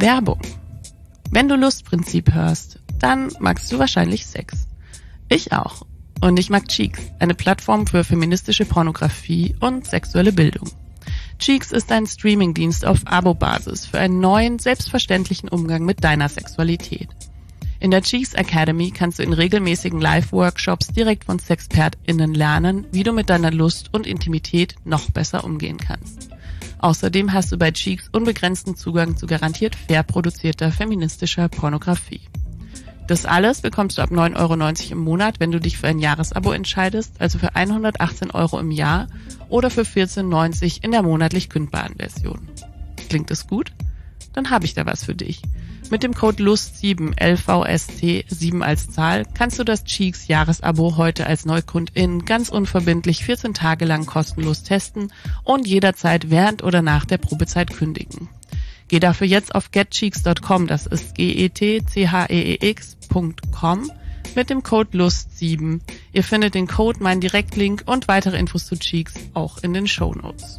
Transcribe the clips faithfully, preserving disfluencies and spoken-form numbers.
Werbung. Wenn du Lustprinzip hörst, dann magst du wahrscheinlich Sex. Ich auch. Und ich mag Cheeks, eine Plattform für feministische Pornografie und sexuelle Bildung. Cheeks ist ein Streamingdienst auf Abo-Basis für einen neuen, selbstverständlichen Umgang mit deiner Sexualität. In der Cheeks Academy kannst du in regelmäßigen Live-Workshops direkt von SexpertInnen lernen, wie du mit deiner Lust und Intimität noch besser umgehen kannst. Außerdem hast du bei Cheeks unbegrenzten Zugang zu garantiert fair produzierter feministischer Pornografie. Das alles bekommst du ab neun Euro neunzig im Monat, wenn du dich für ein Jahresabo entscheidest, also für hundertachtzehn Euro im Jahr oder für vierzehn neunzig in der monatlich kündbaren Version. Klingt es gut? Dann habe ich da was für dich. Mit dem Code Lust sieben, L V S T sieben als Zahl, kannst du das Cheeks Jahresabo heute als Neukundin ganz unverbindlich vierzehn Tage lang kostenlos testen und jederzeit während oder nach der Probezeit kündigen. Geh dafür jetzt auf getcheeks Punkt com, das ist G E T C H E E X Punkt com mit dem Code Lust sieben. Ihr findet den Code, meinen Direktlink und weitere Infos zu Cheeks auch in den Shownotes.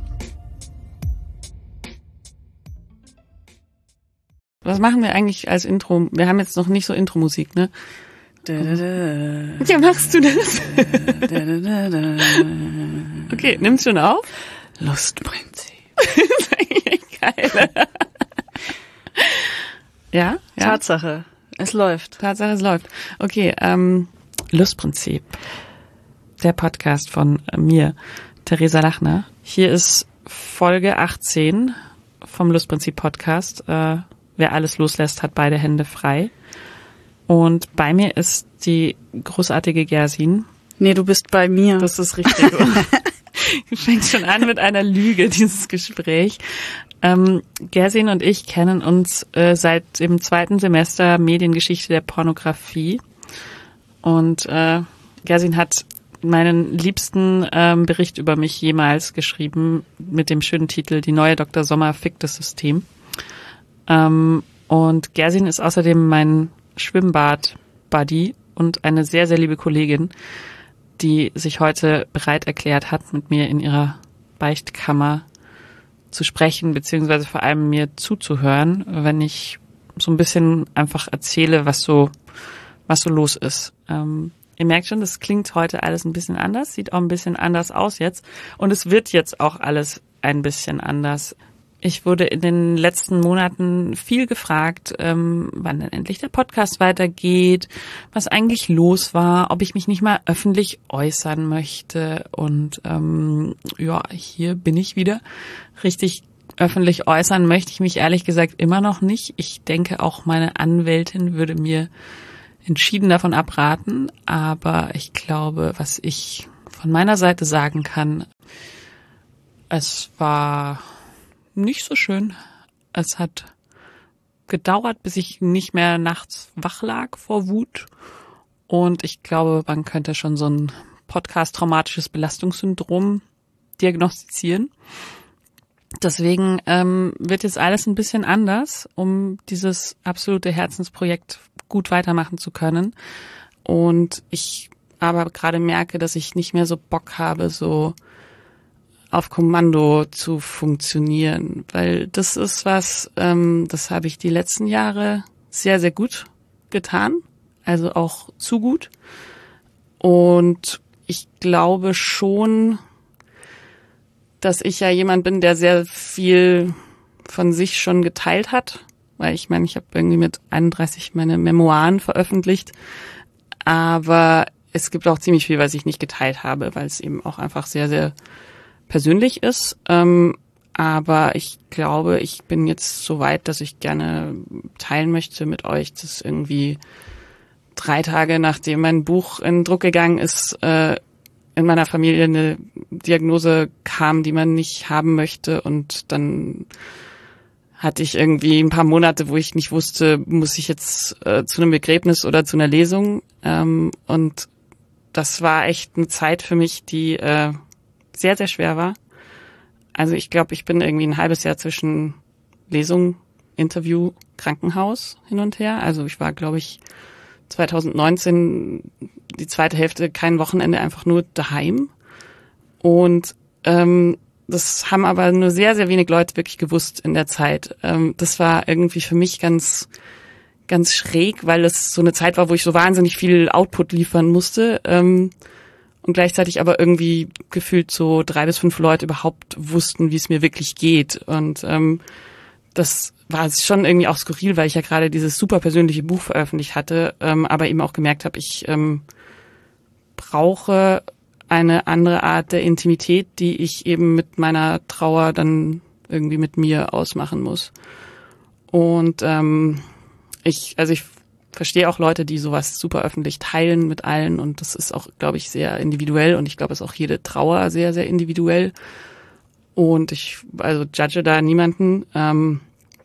Was machen wir eigentlich als Intro? Wir haben jetzt noch nicht so Intro-Musik, ne? Da, da, da. Ja, machst du das? Da, da, da, da. Okay, nimm's schon auf? Lustprinzip. Das ist eigentlich echt geil. Ja, ja? Tatsache. Es läuft. Tatsache, es läuft. Okay, ähm, Lustprinzip. Der Podcast von mir, Theresa Lachner. Hier ist Folge achtzehn vom Lustprinzip Podcast. Äh, wer alles loslässt, hat beide Hände frei. Und bei mir ist die großartige Gersin. Nee, du bist bei mir. Das ist richtig. Du fängst schon an mit einer Lüge, dieses Gespräch. Ähm, Gersin und ich kennen uns äh, seit dem zweiten Semester Mediengeschichte der Pornografie. Und äh, Gersin hat meinen liebsten ähm, Bericht über mich jemals geschrieben mit dem schönen Titel Die neue Doktor Sommer fickt das System. Ähm, und Gersin ist außerdem mein Schwimmbad-Buddy und eine sehr, sehr liebe Kollegin, die sich heute bereit erklärt hat, mit mir in ihrer Beichtkammer zu sprechen, beziehungsweise vor allem mir zuzuhören, wenn ich so ein bisschen einfach erzähle, was so, was so los ist. Ähm, ihr merkt schon, das klingt heute alles ein bisschen anders, sieht auch ein bisschen anders aus jetzt und es wird jetzt auch alles ein bisschen anders. Ich wurde in den letzten Monaten viel gefragt, ähm, wann denn endlich der Podcast weitergeht, was eigentlich los war, ob ich mich nicht mal öffentlich äußern möchte. Und ähm, ja, hier bin ich wieder. Richtig öffentlich äußern möchte ich mich ehrlich gesagt immer noch nicht. Ich denke, auch meine Anwältin würde mir entschieden davon abraten. Aber ich glaube, was ich von meiner Seite sagen kann, es war nicht so schön. Es hat gedauert, bis ich nicht mehr nachts wach lag vor Wut. Und ich glaube, man könnte schon so ein Podcast-traumatisches Belastungssyndrom diagnostizieren. Deswegen ähm, wird jetzt alles ein bisschen anders, um dieses absolute Herzensprojekt gut weitermachen zu können. Und ich aber gerade merke, dass ich nicht mehr so Bock habe, so auf Kommando zu funktionieren, weil das ist was, ähm, das habe ich die letzten Jahre sehr, sehr gut getan, also auch zu gut. Und ich glaube schon, dass ich ja jemand bin, der sehr viel von sich schon geteilt hat, weil ich meine, ich habe irgendwie mit einunddreißig meine Memoiren veröffentlicht, aber es gibt auch ziemlich viel, was ich nicht geteilt habe, weil es eben auch einfach sehr, sehr persönlich ist, ähm, aber ich glaube, ich bin jetzt so weit, dass ich gerne teilen möchte mit euch, dass irgendwie drei Tage nachdem mein Buch in Druck gegangen ist, äh, in meiner Familie eine Diagnose kam, die man nicht haben möchte und dann hatte ich irgendwie ein paar Monate, wo ich nicht wusste, muss ich jetzt äh, zu einem Begräbnis oder zu einer Lesung, ähm, und das war echt eine Zeit für mich, die äh, sehr, sehr schwer war. Also ich glaube, ich bin irgendwie ein halbes Jahr zwischen Lesung, Interview, Krankenhaus hin und her. Also ich war, glaube ich, zwanzig neunzehn die zweite Hälfte kein Wochenende, einfach nur daheim. Und ähm, das haben aber nur sehr, sehr wenig Leute wirklich gewusst in der Zeit. Ähm, das war irgendwie für mich ganz, ganz schräg, weil es so eine Zeit war, wo ich so wahnsinnig viel Output liefern musste. Ähm, und gleichzeitig aber irgendwie gefühlt so drei bis fünf Leute überhaupt wussten, wie es mir wirklich geht. Und ähm, das war schon irgendwie auch skurril, weil ich ja gerade dieses super persönliche Buch veröffentlicht hatte, ähm, aber eben auch gemerkt habe, ich ähm, brauche eine andere Art der Intimität, die ich eben mit meiner Trauer dann irgendwie mit mir ausmachen muss. Und ähm, ich, also ich verstehe auch Leute, die sowas super öffentlich teilen mit allen, und das ist auch, glaube ich, sehr individuell, und ich glaube, es ist auch jede Trauer sehr, sehr individuell. Und ich, also judge da niemanden, ähm,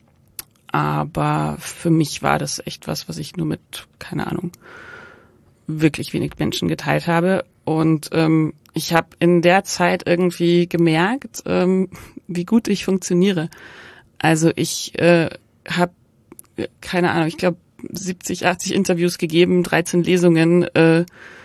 aber für mich war das echt was, was ich nur mit, keine Ahnung, wirklich wenig Menschen geteilt habe. Und ähm, ich habe in der Zeit irgendwie gemerkt, ähm, wie gut ich funktioniere. Also ich äh, habe, keine Ahnung, ich glaube siebzig, achtzig Interviews gegeben, dreizehn Lesungen, äh,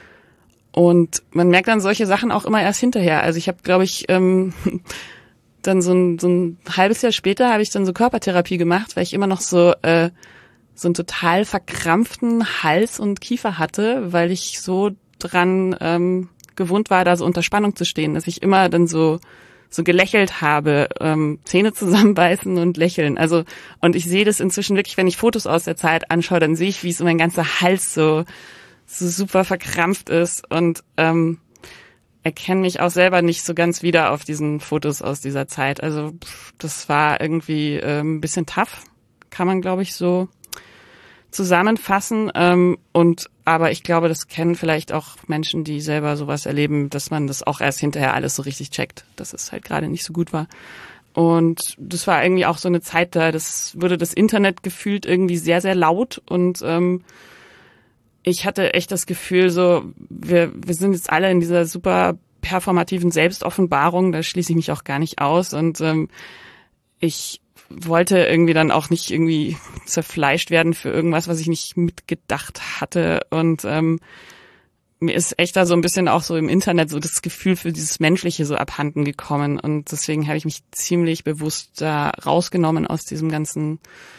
und man merkt dann solche Sachen auch immer erst hinterher. Also ich habe, glaube ich, ähm, dann so ein, so ein halbes Jahr später habe ich dann so Körpertherapie gemacht, weil ich immer noch so äh, so einen total verkrampften Hals und Kiefer hatte, weil ich so dran ähm, gewohnt war, da so unter Spannung zu stehen, dass ich immer dann so so gelächelt habe, ähm, Zähne zusammenbeißen und lächeln. Also, und ich sehe das inzwischen wirklich, wenn ich Fotos aus der Zeit anschaue, dann sehe ich, wie so mein ganzer Hals so so super verkrampft ist, und ähm, erkenne mich auch selber nicht so ganz wieder auf diesen Fotos aus dieser Zeit. Also pff, das war irgendwie ähm, ein bisschen tough, kann man, glaube ich, so zusammenfassen. Ähm, und aber ich glaube, das kennen vielleicht auch Menschen, die selber sowas erleben, dass man das auch erst hinterher alles so richtig checkt, dass es halt gerade nicht so gut war. Und das war irgendwie auch so eine Zeit, da das wurde das Internet gefühlt irgendwie sehr, sehr laut, und ähm, ich hatte echt das Gefühl, so wir wir sind jetzt alle in dieser super performativen Selbstoffenbarung, da schließe ich mich auch gar nicht aus, und ähm, ich wollte irgendwie dann auch nicht irgendwie zerfleischt werden für irgendwas, was ich nicht mitgedacht hatte, und ähm, mir ist echt da so ein bisschen auch so im Internet so das Gefühl für dieses Menschliche so abhanden gekommen, und deswegen habe ich mich ziemlich bewusst da rausgenommen aus diesem ganzen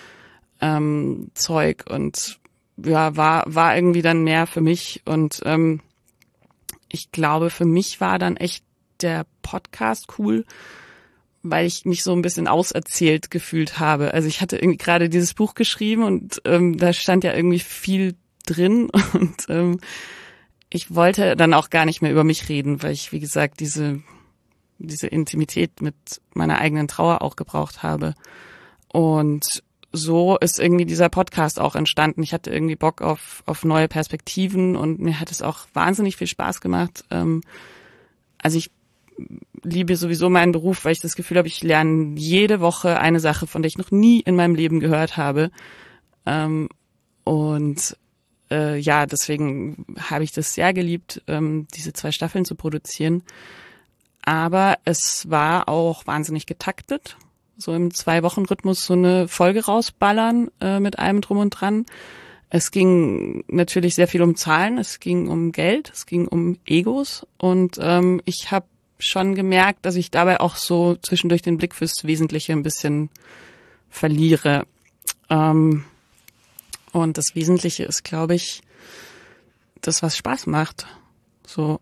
ähm, Zeug, und ja, war war irgendwie dann mehr für mich, und ähm, ich glaube, für mich war dann echt der Podcast cool, weil ich mich so ein bisschen auserzählt gefühlt habe. Also ich hatte irgendwie gerade dieses Buch geschrieben, und ähm, da stand ja irgendwie viel drin, und ähm, ich wollte dann auch gar nicht mehr über mich reden, weil ich, wie gesagt, diese diese Intimität mit meiner eigenen Trauer auch gebraucht habe. Und so ist irgendwie dieser Podcast auch entstanden. Ich hatte irgendwie Bock auf auf neue Perspektiven, und mir hat es auch wahnsinnig viel Spaß gemacht. Ähm, also ich liebe sowieso meinen Beruf, weil ich das Gefühl habe, ich lerne jede Woche eine Sache, von der ich noch nie in meinem Leben gehört habe. Ähm, und äh, ja, deswegen habe ich das sehr geliebt, ähm, diese zwei Staffeln zu produzieren. Aber es war auch wahnsinnig getaktet, so im Zwei-Wochen-Rhythmus so eine Folge rausballern äh, mit allem drum und dran. Es ging natürlich sehr viel um Zahlen, es ging um Geld, es ging um Egos, und ähm, ich habe schon gemerkt, dass ich dabei auch so zwischendurch den Blick fürs Wesentliche ein bisschen verliere. Ähm, und das Wesentliche ist, glaube ich, das, was Spaß macht. So,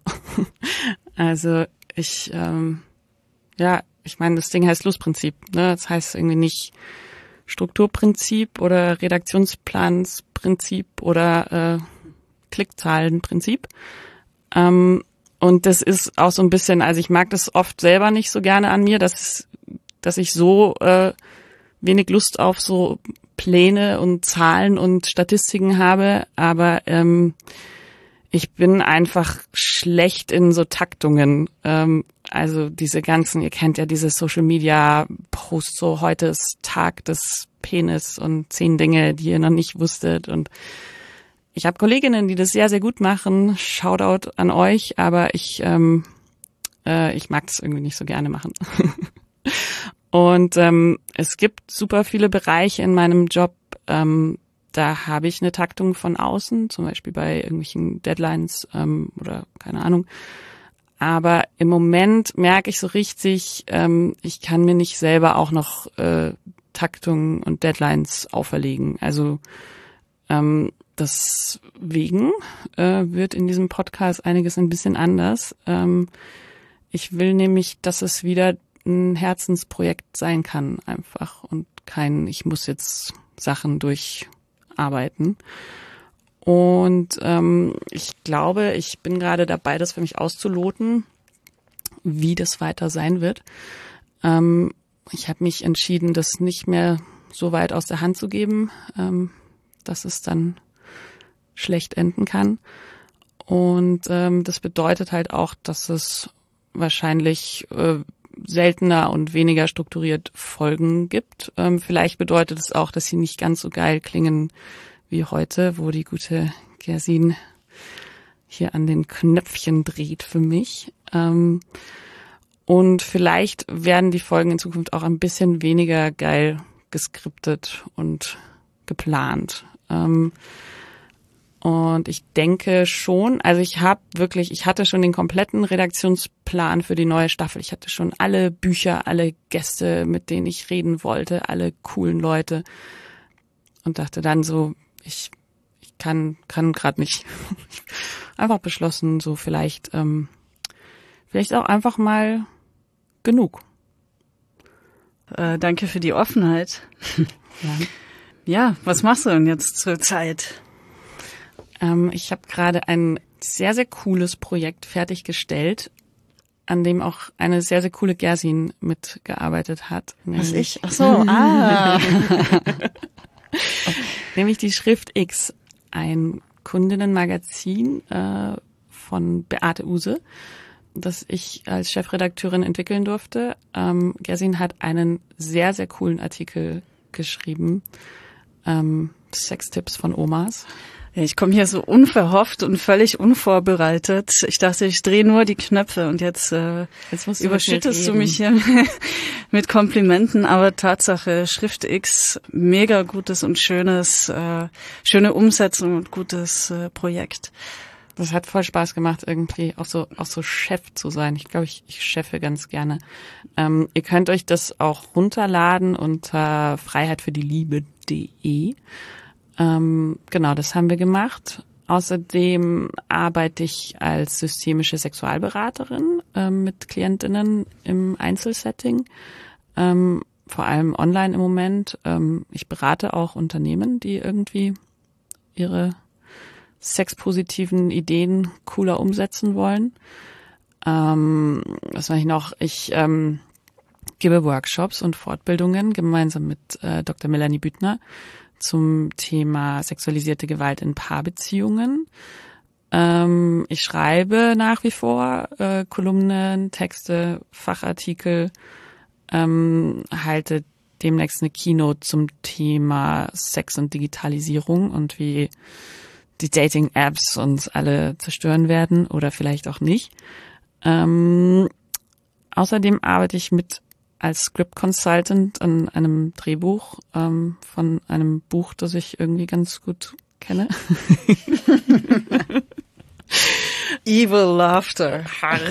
also ich, ähm, ja, ich meine, das Ding heißt Lustprinzip, ne? Das heißt irgendwie nicht Strukturprinzip oder Redaktionsplans-Prinzip oder äh, Klickzahlenprinzip. Ähm, und das ist auch so ein bisschen, also ich mag das oft selber nicht so gerne an mir, dass dass ich so äh, wenig Lust auf so Pläne und Zahlen und Statistiken habe, aber ähm, ich bin einfach schlecht in so Taktungen. Ähm, also diese ganzen, ihr kennt ja diese Social Media Posts, so heute ist Tag des Penis und zehn Dinge, die ihr noch nicht wusstet. Und ich habe Kolleginnen, die das sehr, sehr gut machen. Shoutout an euch, aber ich ähm, äh, ich mag das irgendwie nicht so gerne machen. Und ähm, es gibt super viele Bereiche in meinem Job, ähm, da habe ich eine Taktung von außen, zum Beispiel bei irgendwelchen Deadlines ähm, oder keine Ahnung. Aber im Moment merke ich so richtig, ähm, ich kann mir nicht selber auch noch äh, Taktungen und Deadlines auferlegen. Also ähm, deswegen äh, wird in diesem Podcast einiges ein bisschen anders. Ähm, ich will nämlich, dass es wieder ein Herzensprojekt sein kann einfach und kein, ich muss jetzt Sachen durcharbeiten. Und ähm, ich glaube, ich bin gerade dabei, das für mich auszuloten, wie das weiter sein wird. Ähm, ich habe mich entschieden, das nicht mehr so weit aus der Hand zu geben, ähm, dass es dann schlecht enden kann. Und ähm, das bedeutet halt auch, dass es wahrscheinlich äh, seltener und weniger strukturiert Folgen gibt. Ähm, vielleicht bedeutet es auch, dass sie nicht ganz so geil klingen wie heute, wo die gute Gersin hier an den Knöpfchen dreht für mich. Ähm, und vielleicht werden die Folgen in Zukunft auch ein bisschen weniger geil geskriptet und geplant. Ähm, und ich denke schon, also ich habe wirklich, ich hatte schon den kompletten Redaktionsplan für die neue Staffel. Ich hatte schon alle Bücher, alle Gäste, mit denen ich reden wollte, alle coolen Leute. Und dachte dann so, ich, ich kann, kann gerade nicht. Einfach beschlossen, so vielleicht, ähm, vielleicht auch einfach mal genug. Äh, danke für die Offenheit. Ja, Ja, was machst du denn jetzt zur Zeit? ähm, ich habe gerade ein sehr, sehr cooles Projekt fertiggestellt, an dem auch eine sehr, sehr coole Gersin mitgearbeitet hat. Was nämlich- ich? Ach so, ah. Nämlich die Schrift X, ein Kundinnenmagazin äh, von Beate Uhse, das ich als Chefredakteurin entwickeln durfte. Ähm, Gersin hat einen sehr, sehr coolen Artikel geschrieben, ähm, Sextipps von Omas. Ja, ich komme hier so unverhofft und völlig unvorbereitet. Ich dachte, ich drehe nur die Knöpfe und jetzt, äh, Jetzt musst du überschüttest mit du mir mich hier mit Komplimenten. Aber Tatsache, Schrift X, mega gutes und schönes, äh, schöne Umsetzung und gutes äh, Projekt. Das hat voll Spaß gemacht, irgendwie auch so auch so Chef zu sein. Ich glaube, ich, ich chefe ganz gerne. Ähm, ihr könnt euch das auch runterladen unter freiheit für die liebe punkt de. Ähm, genau, das haben wir gemacht. Außerdem arbeite ich als systemische Sexualberaterin ähm, mit Klientinnen im Einzelsetting, ähm, vor allem online im Moment. Ähm, ich berate auch Unternehmen, die irgendwie ihre sexpositiven Ideen cooler umsetzen wollen. Ähm, was mache ich noch? Ich ähm, gebe Workshops und Fortbildungen gemeinsam mit äh, Doktor Melanie Büttner zum Thema sexualisierte Gewalt in Paarbeziehungen. Ähm, ich schreibe nach wie vor äh, Kolumnen, Texte, Fachartikel, ähm, halte demnächst eine Keynote zum Thema Sex und Digitalisierung und wie die Dating-Apps uns alle zerstören werden oder vielleicht auch nicht. Ähm, außerdem arbeite ich mit als Script Consultant an einem Drehbuch ähm, von einem Buch, das ich irgendwie ganz gut kenne. Evil Laughter.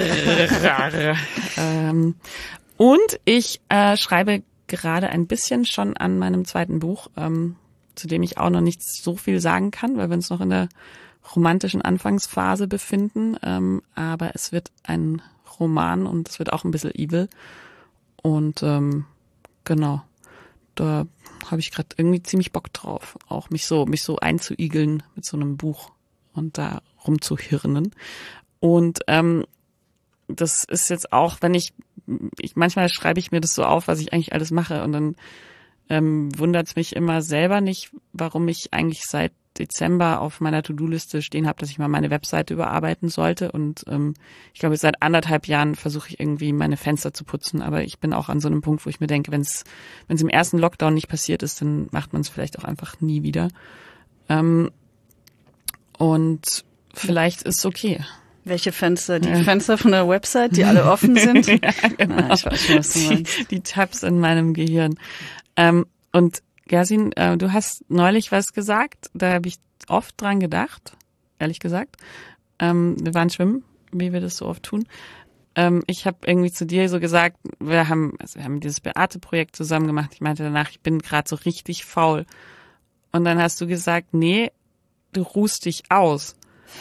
ähm, und ich äh, schreibe gerade ein bisschen schon an meinem zweiten Buch, ähm, zu dem ich auch noch nicht so viel sagen kann, weil wir uns noch in der romantischen Anfangsphase befinden. Ähm, aber es wird ein Roman und es wird auch ein bisschen evil. Und ähm, genau, da habe ich gerade irgendwie ziemlich Bock drauf, auch mich so mich so einzuigeln mit so einem Buch und da rumzuhirnen. Und ähm, das ist jetzt auch, wenn ich, ich manchmal schreibe ich mir das so auf, was ich eigentlich alles mache und dann ähm, wundert es mich immer selber nicht, warum ich eigentlich seit Dezember auf meiner To-Do-Liste stehen habe, dass ich mal meine Webseite überarbeiten sollte. Und ähm, ich glaube, seit anderthalb Jahren versuche ich irgendwie meine Fenster zu putzen. Aber ich bin auch an so einem Punkt, wo ich mir denke, wenn es wenn es im ersten Lockdown nicht passiert ist, dann macht man es vielleicht auch einfach nie wieder. Ähm, und vielleicht ist es okay. Welche Fenster? Die Ja. Fenster von der Website, die alle offen sind? Ja, genau. Ah, ich weiß schon, was du meinst. Die, die Tabs in meinem Gehirn. Ähm, und Gersin, äh, du hast neulich was gesagt, da habe ich oft dran gedacht, ehrlich gesagt. Ähm, wir waren schwimmen, wie wir das so oft tun. ähm, ich habe irgendwie zu dir so gesagt, wir haben, also wir haben dieses Beate-Projekt zusammen gemacht. Ich meinte danach, ich bin gerade so richtig faul. Und dann hast du gesagt, nee, du ruhst dich aus.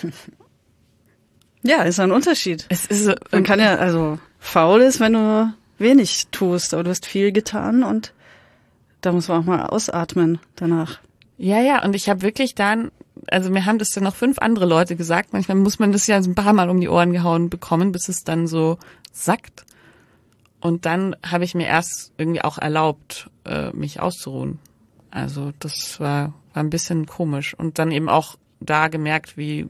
Ja, ist ein Unterschied. Es ist so, Man kann ja, also faul ist, wenn du wenig tust, aber du hast viel getan und da muss man auch mal ausatmen danach. Ja, ja, und ich habe wirklich dann, also mir haben das dann noch fünf andere Leute gesagt, manchmal muss man das ja so ein paar Mal um die Ohren gehauen bekommen, bis es dann so sackt. Und dann habe ich mir erst irgendwie auch erlaubt, äh, mich auszuruhen. Also das war, war ein bisschen komisch. Und dann eben auch da gemerkt, wie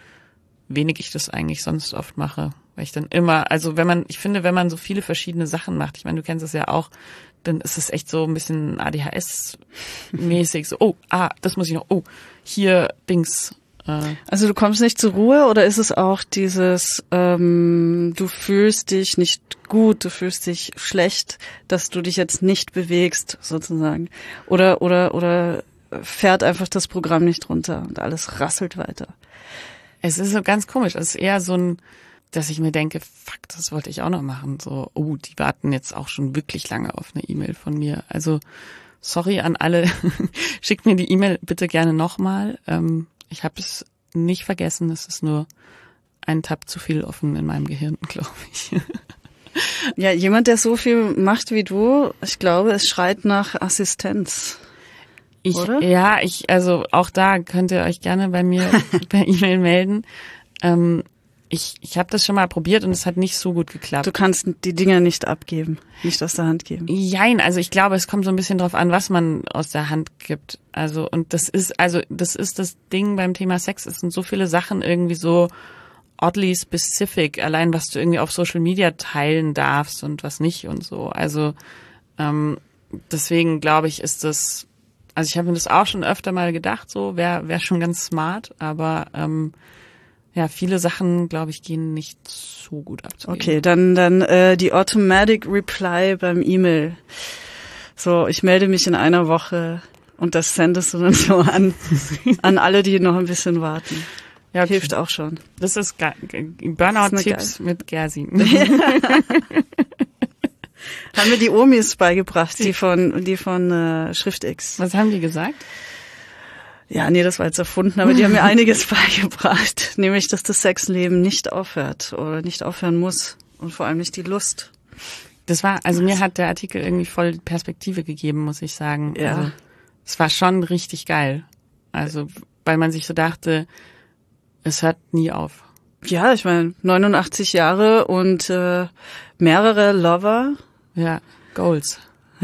wenig ich das eigentlich sonst oft mache. Weil ich dann immer, also wenn man, ich finde, wenn man so viele verschiedene Sachen macht, ich meine, du kennst es ja auch, dann ist es echt so ein bisschen A D H S-mäßig, so, oh, ah, das muss ich noch, oh, hier, Dings. Äh. Also du kommst nicht zur Ruhe oder ist es auch dieses, ähm, du fühlst dich nicht gut, du fühlst dich schlecht, dass du dich jetzt nicht bewegst, sozusagen. Oder, oder, oder fährt einfach das Programm nicht runter und alles rasselt weiter. Es ist so ganz komisch, es ist eher so ein, dass ich mir denke, fuck, das wollte ich auch noch machen. So, oh, die warten jetzt auch schon wirklich lange auf eine E-Mail von mir. Also, sorry an alle, schickt mir die E-Mail bitte gerne nochmal. Ähm, ich habe es nicht vergessen, es ist nur ein Tab zu viel offen in meinem Gehirn, glaube ich. Ja, jemand, der so viel macht wie du, ich glaube, es schreit nach Assistenz. Ich, oder? Ja, ich, also auch da könnt ihr euch gerne bei mir per E-Mail melden. Ähm, Ich, ich habe das schon mal probiert und es hat nicht so gut geklappt. Du kannst die Dinger nicht abgeben, nicht aus der Hand geben. Jein, also ich glaube, es kommt so ein bisschen drauf an, was man aus der Hand gibt. Also und das ist, also das ist das Ding beim Thema Sex. Es sind so viele Sachen irgendwie so oddly specific, allein was du irgendwie auf Social Media teilen darfst und was nicht und so. Also ähm, deswegen glaube ich, ist das, also ich habe mir das auch schon öfter mal gedacht, so wäre wäre schon ganz smart, aber ähm, ja, viele Sachen, glaube ich, gehen nicht so gut abzugeben. Okay, dann dann äh, die Automatic Reply beim E-Mail. So, ich melde mich in einer Woche und das sendest du dann so an an alle, die noch ein bisschen warten. Ja, okay. Hilft auch schon. Das ist Burnout-Tipps mit Gersi. Haben mir die Omis beigebracht, die von die von äh, SchriftX. Was haben die gesagt? Ja, nee, das war jetzt erfunden, aber die haben mir einiges beigebracht. Nämlich, dass das Sexleben nicht aufhört oder nicht aufhören muss und vor allem nicht die Lust. Das war, also mir hat der Artikel irgendwie voll Perspektive gegeben, muss ich sagen. Ja. Also, es war schon richtig geil. Also, weil man sich so dachte, es hört nie auf. Ja, ich meine, neunundachtzig Jahre und äh, mehrere Lover. Ja, Goals.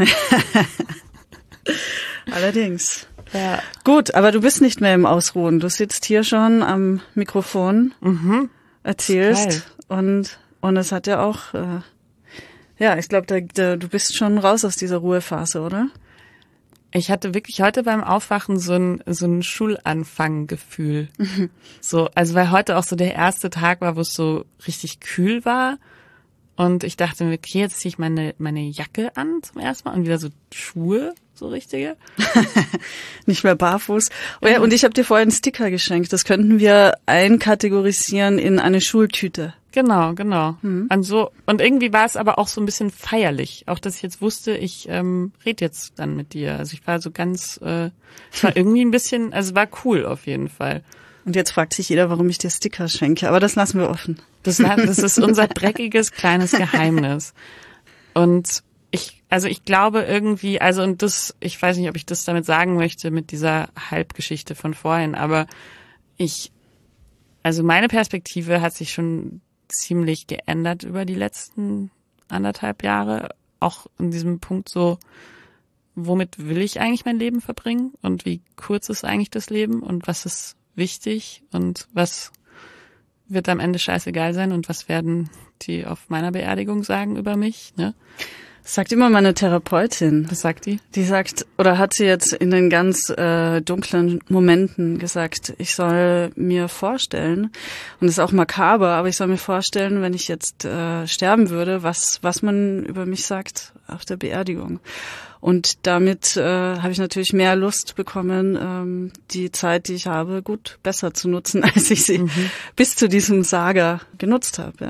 Allerdings. Ja. Gut, aber du bist nicht mehr im Ausruhen. Du sitzt hier schon am Mikrofon, Mhm. erzählst und und es hat ja auch, äh, ja, ich glaube, da, da, du bist schon raus aus dieser Ruhephase, oder? Ich hatte wirklich heute beim Aufwachen so ein so ein Schulanfanggefühl. Mhm. So, also weil heute auch so der erste Tag war, wo es so richtig kühl war. Und ich dachte mir, okay, jetzt ziehe ich meine meine Jacke an zum ersten Mal und wieder so Schuhe, so richtige. Nicht mehr barfuß. Oh ja, und ich habe dir vorhin einen Sticker geschenkt. Das könnten wir einkategorisieren in eine Schultüte. Genau, genau. Mhm. Und so, und irgendwie war es aber auch so ein bisschen feierlich. Auch, dass ich jetzt wusste, ich ähm, rede jetzt dann mit dir. Also ich war so ganz, äh, es war irgendwie ein bisschen, also war cool auf jeden Fall. Und jetzt fragt sich jeder, warum ich dir Sticker schenke. Aber das lassen wir offen. Das, das ist unser dreckiges kleines Geheimnis. Und ich, also ich glaube irgendwie, also und das, ich weiß nicht, ob ich das damit sagen möchte mit dieser Halbgeschichte von vorhin, aber ich, also meine Perspektive hat sich schon ziemlich geändert über die letzten anderthalb Jahre. Auch in diesem Punkt so, womit will ich eigentlich mein Leben verbringen und wie kurz ist eigentlich das Leben und was ist wichtig und was wird am Ende scheißegal sein und was werden die auf meiner Beerdigung sagen über mich, ne? Das sagt immer meine Therapeutin. Was sagt die? Die sagt, oder hat sie jetzt in den ganz äh, dunklen Momenten gesagt, ich soll mir vorstellen, und das ist auch makaber, aber ich soll mir vorstellen, wenn ich jetzt äh, sterben würde, was was man über mich sagt auf der Beerdigung. Und damit äh, habe ich natürlich mehr Lust bekommen, ähm, die Zeit, die ich habe, gut besser zu nutzen, als ich sie mhm. bis zu diesem Saga genutzt habe. Ja.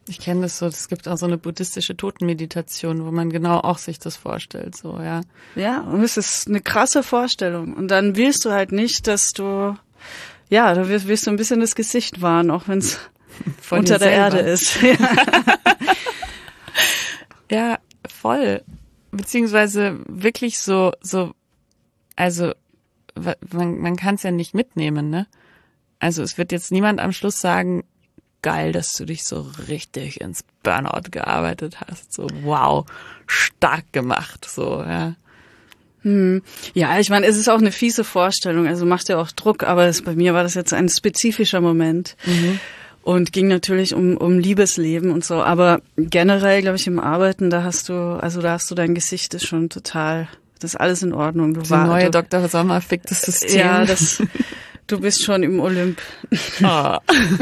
Ich kenne das so, es gibt auch so eine buddhistische Totenmeditation, wo man genau auch sich das vorstellt, so, ja. Ja, und es ist eine krasse Vorstellung. Und dann willst du halt nicht, dass du, ja, da willst, willst du ein bisschen das Gesicht wahren, auch wenn es unter der Erde ist. Ja, voll. Beziehungsweise wirklich so, so, also man, man kann es ja nicht mitnehmen, ne? Also es wird jetzt niemand am Schluss sagen, geil, dass du dich so richtig ins Burnout gearbeitet hast. So, wow, stark gemacht, so, ja. Hm. Ja, ich meine, es ist auch eine fiese Vorstellung, also macht ja auch Druck, aber es, bei mir war das jetzt ein spezifischer Moment Mhm. und ging natürlich um, um Liebesleben und so, aber generell, glaube ich, im Arbeiten, da hast du, also da hast du dein Gesicht ist schon total, das ist alles in Ordnung. Du Die war, neue du, Doktor Sommer fickt das System. Ja, das, du bist schon im Olymp. Oh.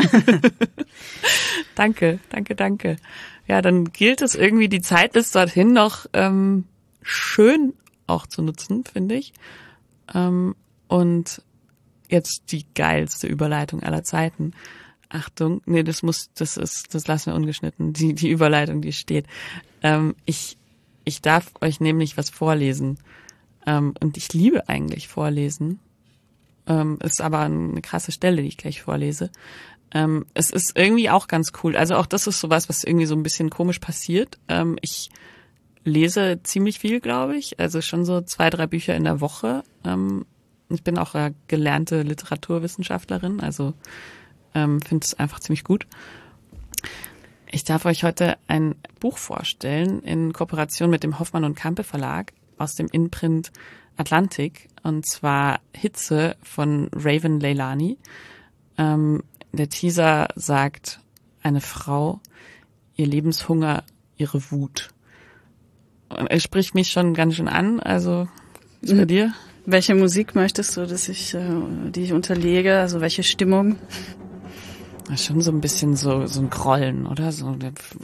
Danke, danke, danke. Ja, dann gilt es irgendwie, die Zeit bis dorthin noch ähm, schön auch zu nutzen, finde ich. Ähm, und jetzt die geilste Überleitung aller Zeiten. Achtung, nee, das muss, das ist, das lassen wir ungeschnitten. Die, die Überleitung, die steht. Ähm, ich, ich darf euch nämlich was vorlesen. Ähm, und ich liebe eigentlich vorlesen. Ähm, ist aber eine krasse Stelle, die ich gleich vorlese. Ähm, es ist irgendwie auch ganz cool. Also auch das ist sowas, was irgendwie so ein bisschen komisch passiert. Ähm, ich lese ziemlich viel, glaube ich. Also schon so zwei, drei Bücher in der Woche. Ähm, ich bin auch eine gelernte Literaturwissenschaftlerin, also ähm, finde es einfach ziemlich gut. Ich darf euch heute ein Buch vorstellen in Kooperation mit dem Hoffmann und Campe Verlag aus dem Imprint Atlantik, und zwar Hitze von Raven Leilani. Ähm, der Teaser sagt, eine Frau, ihr Lebenshunger, ihre Wut. Und er spricht mich schon ganz schön an, also ist bei dir? Welche Musik möchtest du, dass ich, äh, die ich unterlege? Also welche Stimmung? Schon so ein bisschen so so ein Grollen, oder? So.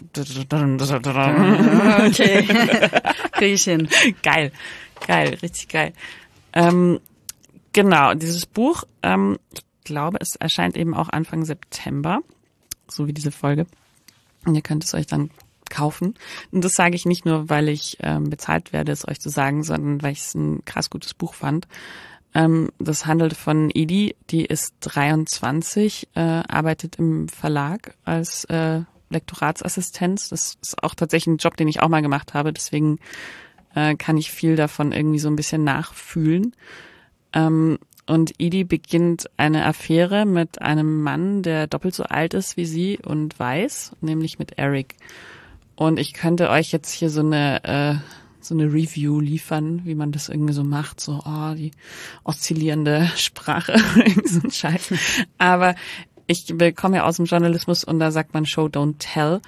Okay, krieg ich hin. Geil, geil, richtig geil. Ähm, genau, dieses Buch, ähm, ich glaube, es erscheint eben auch Anfang September, so wie diese Folge. Und ihr könnt es euch dann kaufen. Und das sage ich nicht nur, weil ich ähm, bezahlt werde, es euch zu sagen, sondern weil ich es ein krass gutes Buch fand. Ähm, das handelt von Idi, die ist dreiundzwanzig, äh, arbeitet im Verlag als äh, Lektoratsassistenz. Das ist auch tatsächlich ein Job, den ich auch mal gemacht habe, deswegen äh, kann ich viel davon irgendwie so ein bisschen nachfühlen. Ähm, und Idi beginnt eine Affäre mit einem Mann, der doppelt so alt ist wie sie und weiß, nämlich mit Eric. Und ich könnte euch jetzt hier so eine äh, so eine Review liefern, wie man das irgendwie so macht, so oh, die oszillierende Sprache, irgendwie so ein Scheiß. Aber ich komme ja aus dem Journalismus und da sagt man Show, don't tell.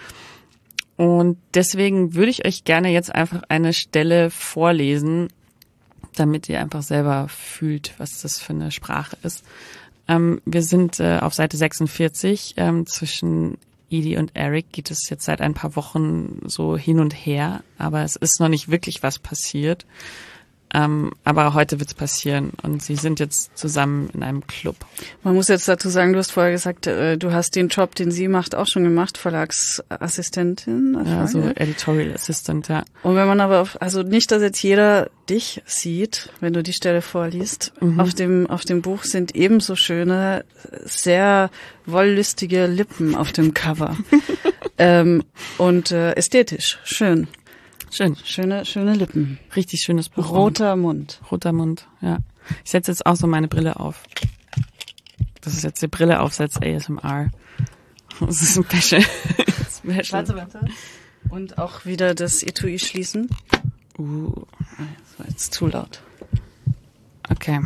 Und deswegen würde ich euch gerne jetzt einfach eine Stelle vorlesen, damit ihr einfach selber fühlt, was das für eine Sprache ist. Ähm, wir sind äh, auf Seite sechsundvierzig, ähm, zwischen Idi und Eric geht es jetzt seit ein paar Wochen so hin und her, aber es ist noch nicht wirklich was passiert. Ähm, aber heute wird's passieren und sie sind jetzt zusammen in einem Club. Man muss jetzt dazu sagen, du hast vorher gesagt, äh, du hast den Job, den sie macht, auch schon gemacht, Verlagsassistentin. Ja, so Editorial Assistant, ja. Und wenn man aber, auf, also nicht, dass jetzt jeder dich sieht, wenn du die Stelle vorliest, mhm. auf dem auf dem Buch sind ebenso schöne, sehr wollüstige Lippen auf dem Cover. ähm, und äh, ästhetisch, schön. Schön. Schöne, schöne Lippen. Richtig schönes Buch. Roter Mund. Roter Mund, ja. Ich setze jetzt auch so meine Brille auf. Das ist jetzt die Brille aufsetz A S M R. Das ist ein Special. Special. Warte, warte. Und auch wieder das Etui schließen. Uh. Das war jetzt zu laut. Okay.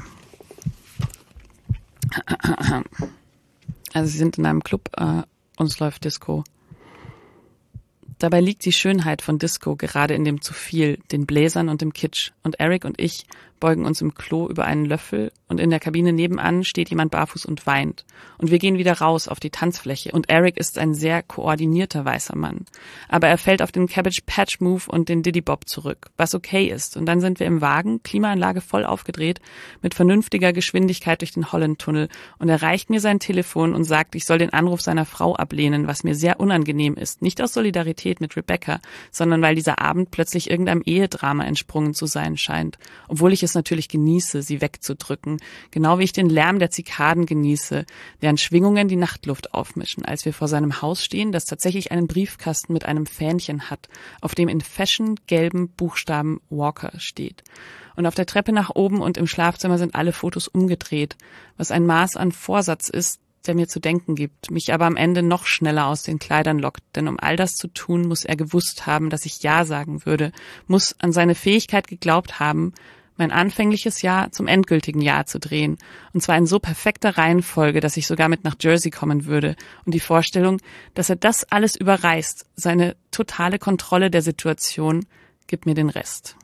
Also sie sind in einem Club äh, und es läuft Disco. Dabei liegt die Schönheit von Disco gerade in dem zu viel, den Bläsern und dem Kitsch. Und Eric und ich beugen uns im Klo über einen Löffel und in der Kabine nebenan steht jemand barfuß und weint. Und wir gehen wieder raus auf die Tanzfläche und Eric ist ein sehr koordinierter weißer Mann. Aber er fällt auf den Cabbage Patch Move und den Diddy Bob zurück, was okay ist. Und dann sind wir im Wagen, Klimaanlage voll aufgedreht, mit vernünftiger Geschwindigkeit durch den Holland-Tunnel und er reicht mir sein Telefon und sagt, ich soll den Anruf seiner Frau ablehnen, was mir sehr unangenehm ist. Nicht aus Solidarität mit Rebecca, sondern weil dieser Abend plötzlich irgendeinem Ehedrama entsprungen zu sein scheint. Obwohl ich es natürlich genieße, sie wegzudrücken. Genau wie ich den Lärm der Zikaden genieße, deren Schwingungen die Nachtluft aufmischen, als wir vor seinem Haus stehen, das tatsächlich einen Briefkasten mit einem Fähnchen hat, auf dem in fashion gelben Buchstaben Walker steht. Und auf der Treppe nach oben und im Schlafzimmer sind alle Fotos umgedreht, was ein Maß an Vorsatz ist, der mir zu denken gibt, mich aber am Ende noch schneller aus den Kleidern lockt, denn um all das zu tun, muss er gewusst haben, dass ich Ja sagen würde, muss an seine Fähigkeit geglaubt haben, mein anfängliches Ja zum endgültigen Ja zu drehen, und zwar in so perfekter Reihenfolge, dass ich sogar mit nach Jersey kommen würde, und die Vorstellung, dass er das alles überreißt, seine totale Kontrolle der Situation, gibt mir den Rest.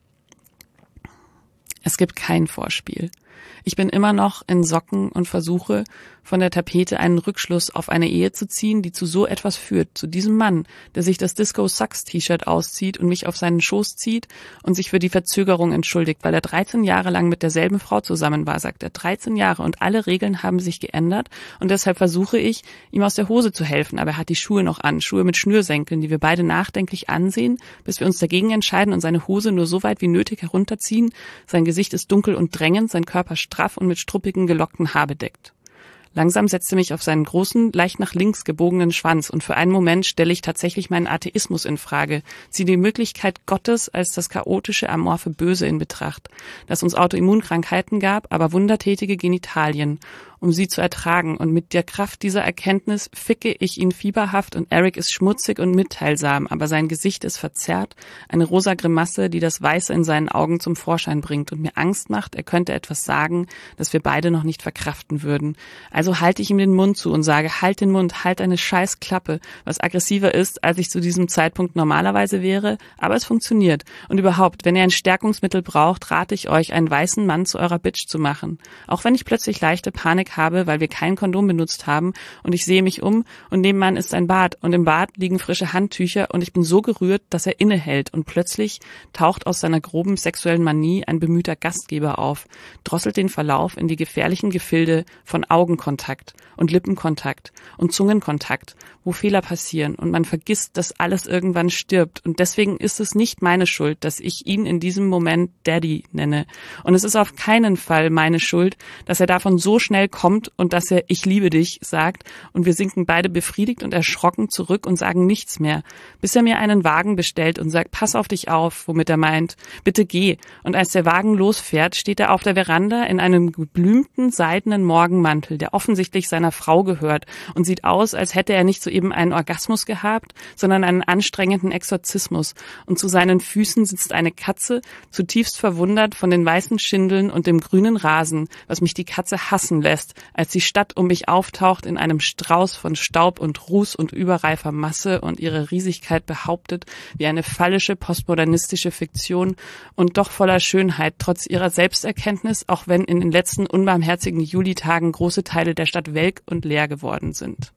Es gibt kein Vorspiel. Ich bin immer noch in Socken und versuche, von der Tapete einen Rückschluss auf eine Ehe zu ziehen, die zu so etwas führt, zu diesem Mann, der sich das Disco Sucks T-Shirt auszieht und mich auf seinen Schoß zieht und sich für die Verzögerung entschuldigt, weil er dreizehn Jahre lang mit derselben Frau zusammen war, sagt er. dreizehn Jahre und alle Regeln haben sich geändert und deshalb versuche ich, ihm aus der Hose zu helfen, aber er hat die Schuhe noch an, Schuhe mit Schnürsenkeln, die wir beide nachdenklich ansehen, bis wir uns dagegen entscheiden und seine Hose nur so weit wie nötig herunterziehen. Sein Gesicht ist dunkel und drängend, sein Körper straff und mit struppigen, gelockten Haar bedeckt. Langsam setzt er mich auf seinen großen, leicht nach links gebogenen Schwanz und für einen Moment stelle ich tatsächlich meinen Atheismus in Frage, ziehe die Möglichkeit Gottes als das chaotische, amorphe Böse in Betracht, das uns Autoimmunkrankheiten gab, aber wundertätige Genitalien, um sie zu ertragen, und mit der Kraft dieser Erkenntnis ficke ich ihn fieberhaft und Eric ist schmutzig und mitteilsam, aber sein Gesicht ist verzerrt, eine rosa Grimasse, die das Weiße in seinen Augen zum Vorschein bringt und mir Angst macht, er könnte etwas sagen, das wir beide noch nicht verkraften würden. Also halte ich ihm den Mund zu und sage, halt den Mund, halt deine scheiß Klappe, was aggressiver ist, als ich zu diesem Zeitpunkt normalerweise wäre, aber es funktioniert. Und überhaupt, wenn ihr ein Stärkungsmittel braucht, rate ich euch, einen weißen Mann zu eurer Bitch zu machen. Auch wenn ich plötzlich leichte Panik habe, weil wir kein Kondom benutzt haben und ich sehe mich um und nebenan ist ein Bad und im Bad liegen frische Handtücher und ich bin so gerührt, dass er innehält und plötzlich taucht aus seiner groben sexuellen Manie ein bemühter Gastgeber auf, drosselt den Verlauf in die gefährlichen Gefilde von Augenkontakt und Lippenkontakt und Zungenkontakt, wo Fehler passieren und man vergisst, dass alles irgendwann stirbt und deswegen ist es nicht meine Schuld, dass ich ihn in diesem Moment Daddy nenne und es ist auf keinen Fall meine Schuld, dass er davon so schnell kommt und dass er ich liebe dich sagt und wir sinken beide befriedigt und erschrocken zurück und sagen nichts mehr, bis er mir einen Wagen bestellt und sagt, pass auf dich auf, womit er meint, bitte geh. Und als der Wagen losfährt, steht er auf der Veranda in einem geblümten, seidenen Morgenmantel, der offensichtlich seiner Frau gehört und sieht aus, als hätte er nicht soeben einen Orgasmus gehabt, sondern einen anstrengenden Exorzismus. Und zu seinen Füßen sitzt eine Katze, zutiefst verwundert von den weißen Schindeln und dem grünen Rasen, was mich die Katze hassen lässt, als die Stadt um mich auftaucht in einem Strauß von Staub und Ruß und überreifer Masse und ihre Riesigkeit behauptet, wie eine phallische postmodernistische Fiktion und doch voller Schönheit, trotz ihrer Selbsterkenntnis, auch wenn in den letzten unbarmherzigen Julitagen große Teile der Stadt welk und leer geworden sind.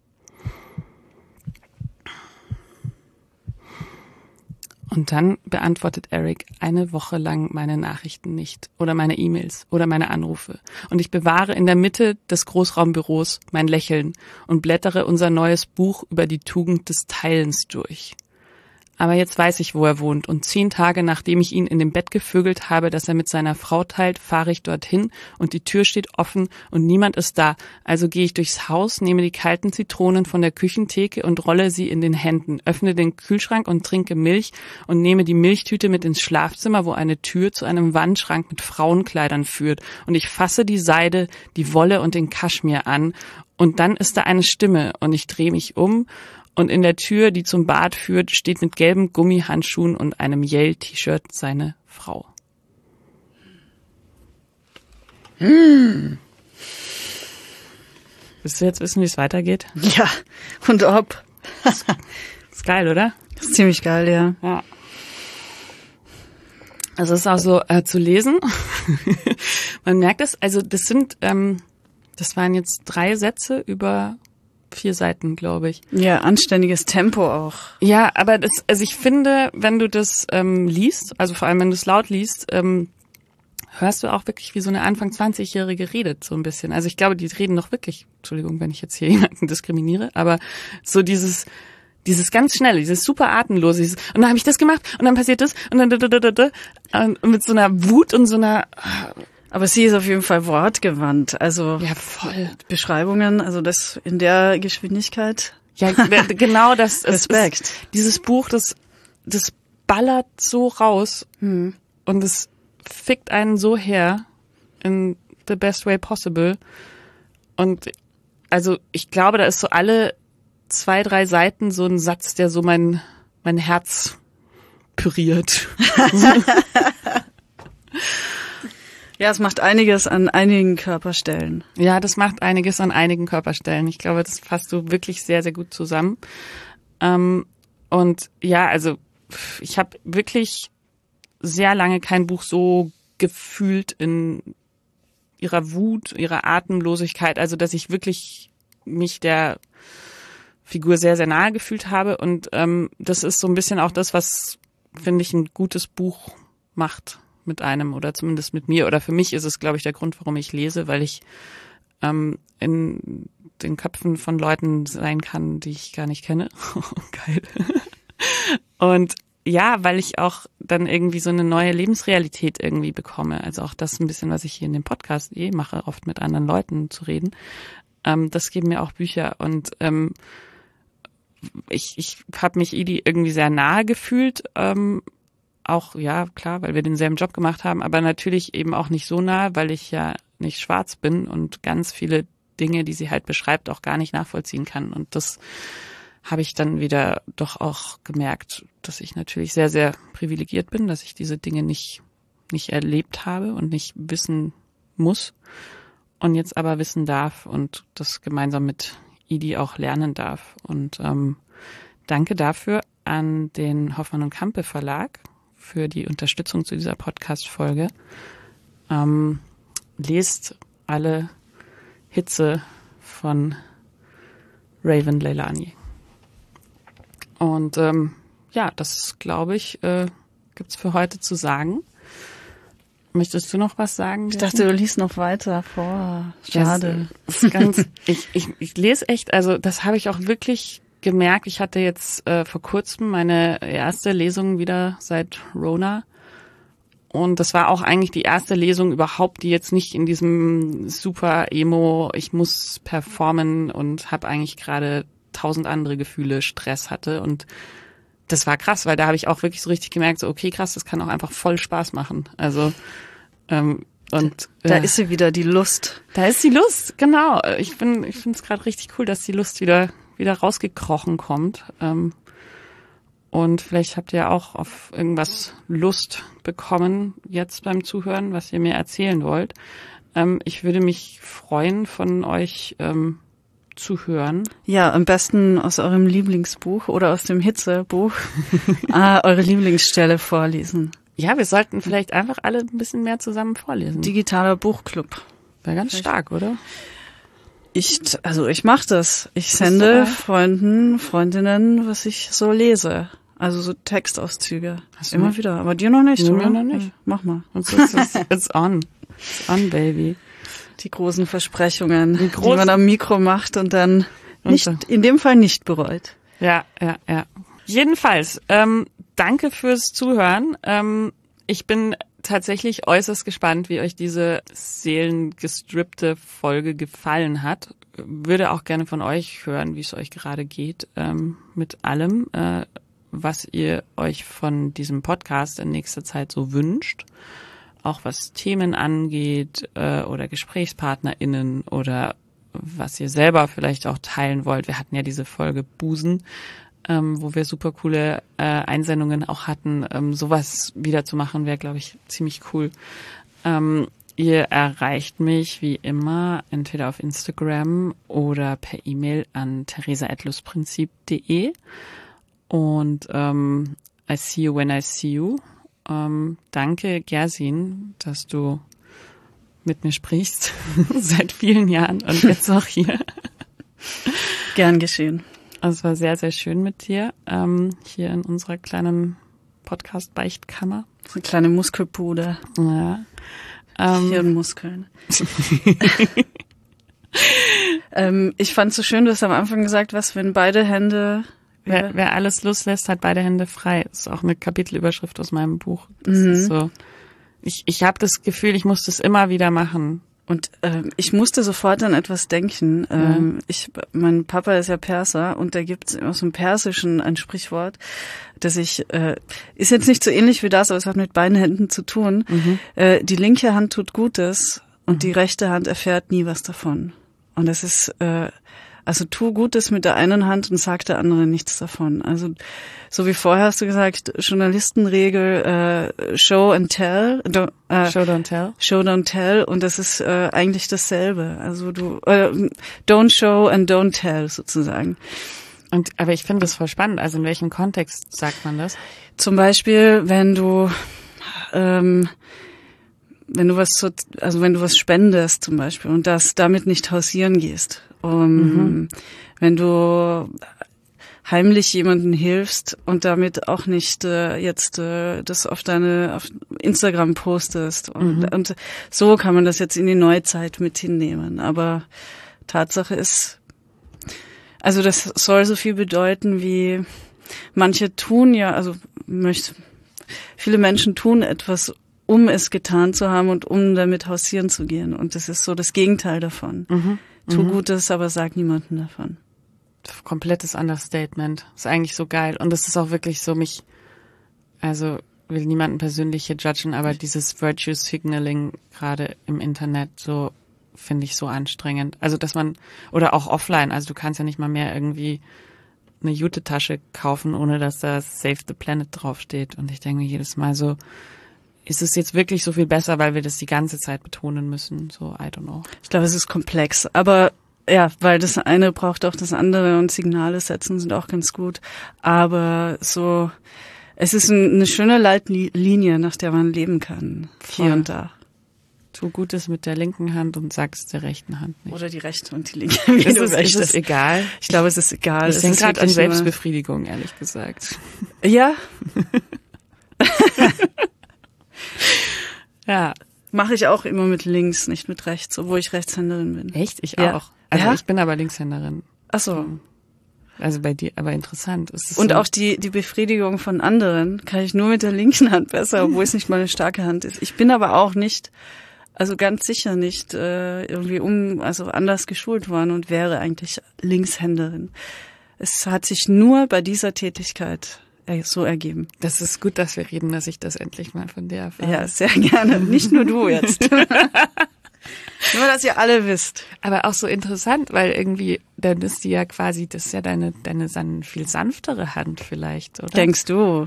Und dann beantwortet Eric eine Woche lang meine Nachrichten nicht oder meine E-Mails oder meine Anrufe. Und ich bewahre in der Mitte des Großraumbüros mein Lächeln und blättere unser neues Buch über die Tugend des Teilens durch. Aber jetzt weiß ich, wo er wohnt und zehn Tage nachdem ich ihn in dem Bett gevögelt habe, das er mit seiner Frau teilt, fahre ich dorthin und die Tür steht offen und niemand ist da. Also gehe ich durchs Haus, nehme die kalten Zitronen von der Küchentheke und rolle sie in den Händen, öffne den Kühlschrank und trinke Milch und nehme die Milchtüte mit ins Schlafzimmer, wo eine Tür zu einem Wandschrank mit Frauenkleidern führt und ich fasse die Seide, die Wolle und den Kaschmir an und dann ist da eine Stimme und ich drehe mich um. Und in der Tür, die zum Bad führt, steht mit gelben Gummihandschuhen und einem Yale-T-Shirt seine Frau. Hm. Willst du jetzt wissen, wie es weitergeht? Ja, und ob. Ist geil, oder? Das ist ziemlich geil, ja. Ja. Also es ist auch so äh, zu lesen. Man merkt es, also das sind, ähm, das waren jetzt drei Sätze über vier Seiten, glaube ich. Ja, anständiges Tempo auch. Ja, aber das, also ich finde, wenn du das ähm, liest, also vor allem wenn du es laut liest, ähm, hörst du auch wirklich, wie so eine Anfang zwanzigjährige redet, so ein bisschen. Also ich glaube, die reden noch wirklich, Entschuldigung, wenn ich jetzt hier jemanden diskriminiere, aber so dieses dieses ganz schnelle, dieses super atemlose, dieses, und dann habe ich das gemacht und dann passiert das und dann da, da, da, da, und mit so einer Wut und so einer. Aber sie ist auf jeden Fall wortgewandt, also ja, voll. Beschreibungen, also das in der Geschwindigkeit. Ja, genau das. Respekt. Ist, dieses Buch, das das ballert so raus hm. und es fickt einen so her in the best way possible. Und also ich glaube, da ist so alle zwei, drei Seiten so ein Satz, der so mein mein Herz püriert. Ja, es macht einiges an einigen Körperstellen. Ja, das macht einiges an einigen Körperstellen. Ich glaube, das fasst du wirklich sehr, sehr gut zusammen. Ähm, und ja, also ich habe wirklich sehr lange kein Buch so gefühlt in ihrer Wut, ihrer Atemlosigkeit, also dass ich wirklich mich der Figur sehr, sehr nahe gefühlt habe. Und ähm, das ist so ein bisschen auch das, was, finde ich, ein gutes Buch macht mit einem oder zumindest mit mir. Oder für mich ist es, glaube ich, der Grund, warum ich lese, weil ich ähm, in den Köpfen von Leuten sein kann, die ich gar nicht kenne. Geil. Und ja, weil ich auch dann irgendwie so eine neue Lebensrealität irgendwie bekomme. Also auch das ein bisschen, was ich hier in dem Podcast eh mache, oft mit anderen Leuten zu reden. Ähm, das geben mir auch Bücher. Und ähm, ich, ich habe mich Idi irgendwie sehr nahe gefühlt. Ähm, auch, ja, klar, weil wir denselben Job gemacht haben, aber natürlich eben auch nicht so nah, weil ich ja nicht schwarz bin und ganz viele Dinge, die sie halt beschreibt, auch gar nicht nachvollziehen kann. Und das habe ich dann wieder doch auch gemerkt, dass ich natürlich sehr, sehr privilegiert bin, dass ich diese Dinge nicht, nicht erlebt habe und nicht wissen muss und jetzt aber wissen darf und das gemeinsam mit Idi auch lernen darf. Und ähm, danke dafür an den Hoffmann und Campe Verlag für die Unterstützung zu dieser Podcast-Folge. Ähm, lest alle Hitze von Raven Leilani. Und ähm, ja, das, glaube ich, äh, gibt's für heute zu sagen. Möchtest du noch was sagen? Ich dachte, du liest noch weiter vor. Schade. Das ist ganz, ich, ich, ich lese echt, also das habe ich auch wirklich gemerkt. Ich hatte jetzt äh, vor kurzem meine erste Lesung wieder seit Rona. Und das war auch eigentlich die erste Lesung überhaupt, die jetzt nicht in diesem super Emo, ich muss performen und habe eigentlich gerade tausend andere Gefühle, Stress hatte. Und das war krass, weil da habe ich auch wirklich so richtig gemerkt, so okay, krass, das kann auch einfach voll Spaß machen. Also ähm, und da äh, ist sie wieder, die Lust. Da ist die Lust, genau. Ich bin, ich finde es gerade richtig cool, dass die Lust wieder wieder rausgekrochen kommt. Ähm, und vielleicht habt ihr auch auf irgendwas Lust bekommen jetzt beim Zuhören, was ihr mir erzählen wollt. Ähm, ich würde mich freuen, von euch ähm, zu hören. Ja, am besten aus eurem Lieblingsbuch oder aus dem Hitzebuch ah, eure Lieblingsstelle vorlesen. Ja, wir sollten vielleicht einfach alle ein bisschen mehr zusammen vorlesen. Digitaler Buchclub. Wäre ganz vielleicht stark, oder? Ich, also ich mache das. Ich sende Freunden, Freundinnen, was ich so lese. Also so Textauszüge. Hast du immer nicht? wieder. Aber dir noch nicht, nee, oder? Mir noch nicht. Ja, mach mal. It's, it's, it's on. It's on, baby. Die großen Versprechungen, die, großen, die man am Mikro macht und dann nicht, und so. In dem Fall nicht bereut. Ja, ja, ja. Jedenfalls, ähm, danke fürs Zuhören. Ähm, ich bin tatsächlich äußerst gespannt, wie euch diese seelengestrippte Folge gefallen hat. Würde auch gerne von euch hören, wie es euch gerade geht ähm, mit allem, äh, was ihr euch von diesem Podcast in nächster Zeit so wünscht. Auch was Themen angeht äh, oder GesprächspartnerInnen oder was ihr selber vielleicht auch teilen wollt. Wir hatten ja diese Folge Busen, ähm, wo wir super coole äh, Einsendungen auch hatten. Ähm, sowas wieder zu machen, wäre, glaube ich, ziemlich cool. Ähm, ihr erreicht mich wie immer entweder auf Instagram oder per E-Mail an theresa at lustprinzip punkt de. Und ähm, I see you when I see you. Ähm, danke, Gersin, dass du mit mir sprichst seit vielen Jahren und jetzt auch hier. Gern geschehen. Also es war sehr, sehr schön mit dir ähm, hier in unserer kleinen Podcast-Beichtkammer. So eine kleine Muskelpuder. Ja. Ähm, Hirnmuskeln. ähm, ich fand es so schön, du hast am Anfang gesagt, was, wenn beide Hände... Wer, wer alles loslässt, hat beide Hände frei. Das ist auch eine Kapitelüberschrift aus meinem Buch. Das mhm. ist so. Ich, ich habe das Gefühl, ich muss das immer wieder machen. Und ähm, ich musste sofort an etwas denken. Ähm, ja. ich, mein Papa ist ja Perser und da gibt es aus dem Persischen ein Sprichwort, das ich, äh, ist jetzt nicht so ähnlich wie das, aber es hat mit beiden Händen zu tun. Mhm. Äh, die linke Hand tut Gutes und mhm. die rechte Hand erfährt nie was davon. Und das ist, äh, also tu Gutes mit der einen Hand und sag der anderen nichts davon. Also so wie vorher hast du gesagt, Journalistenregel, äh, Show and Tell. Do, äh, Show don't tell. Show don't tell und das ist äh, eigentlich dasselbe. Also du äh, don't show and don't tell sozusagen. Und aber ich finde das voll spannend. Also in welchem Kontext sagt man das? Zum Beispiel, wenn du ähm, wenn du was so, also wenn du was spendest zum Beispiel und das damit nicht hausieren gehst. Um, mhm. Wenn du heimlich jemanden hilfst und damit auch nicht äh, jetzt äh, das auf deine auf Instagram postest und, mhm. und so kann man das jetzt in die Neuzeit mit hinnehmen. Aber Tatsache ist, also das soll so viel bedeuten wie manche tun ja, also möchte, viele Menschen tun etwas, um es getan zu haben und um damit hausieren zu gehen. Und das ist so das Gegenteil davon. Mhm. Tu mhm. Gutes, aber sag niemandem davon. Komplettes Understatement. Ist eigentlich so geil. Und es ist auch wirklich so mich, also will niemanden persönlich hier judgen, aber dieses Virtue Signaling gerade im Internet, so finde ich so anstrengend. Also dass man, oder auch offline, also du kannst ja nicht mal mehr irgendwie eine Jute-Tasche kaufen, ohne dass da Save the Planet draufsteht. Und ich denke mir jedes Mal so, ist es jetzt wirklich so viel besser, weil wir das die ganze Zeit betonen müssen? So, I don't know. Ich glaube, es ist komplex. Aber ja, weil das eine braucht auch das andere und Signale setzen sind auch ganz gut. Aber so, es ist ein, eine schöne Leitlinie, nach der man leben kann. Voll. Hier und da. Tu Gutes mit der linken Hand und sag's der rechten Hand nicht. Oder die rechte und die linke. Wie ist, es, ist es egal? Ich glaube, es ist egal. Ich denke gerade an Selbstbefriedigung, ehrlich gesagt. Ja. Ja. Mache ich auch immer mit links, nicht mit rechts, obwohl ich Rechtshänderin bin. Echt? Ich ja. auch. Also ja? ich bin aber Linkshänderin. Ach so. Also bei dir, aber interessant. Ist es und so? Auch die die Befriedigung von anderen kann ich nur mit der linken Hand besser, obwohl es nicht mal eine starke Hand ist. Ich bin aber auch nicht, also ganz sicher nicht äh, irgendwie um, also anders geschult worden und wäre eigentlich Linkshänderin. Es hat sich nur bei dieser Tätigkeit so ergeben. Das ist gut, dass wir reden, dass ich das endlich mal von dir erfahre. Ja, sehr gerne. Nicht nur du jetzt. Nur, dass ihr alle wisst. Aber auch so interessant, weil irgendwie, dann ist die ja quasi, das ist ja deine, deine san- viel sanftere Hand vielleicht, oder? Denkst du?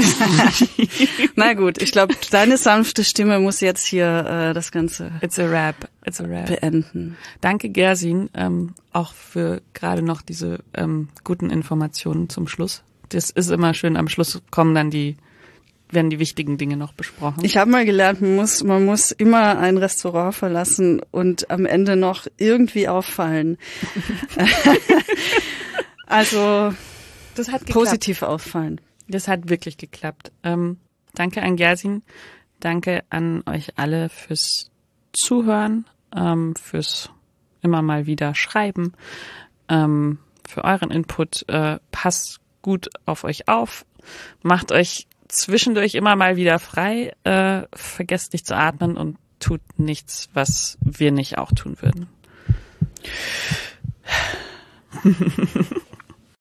Na gut, ich glaube, deine sanfte Stimme muss jetzt hier äh, das Ganze It's a rap. It's a rap. beenden. Danke, Gersin, ähm, auch für gerade noch diese ähm, guten Informationen zum Schluss. Das ist immer schön, am Schluss kommen dann die, werden die wichtigen Dinge noch besprochen. Ich habe mal gelernt, man muss, man muss immer ein Restaurant verlassen und am Ende noch irgendwie auffallen. Also das hat geklappt. Positiv auffallen. Das hat wirklich geklappt. Ähm, danke an Gersin, danke an euch alle fürs Zuhören, ähm, fürs immer mal wieder Schreiben, ähm, für euren Input. Äh, passt gut auf euch auf, macht euch zwischendurch immer mal wieder frei, äh, vergesst nicht zu atmen und tut nichts, was wir nicht auch tun würden.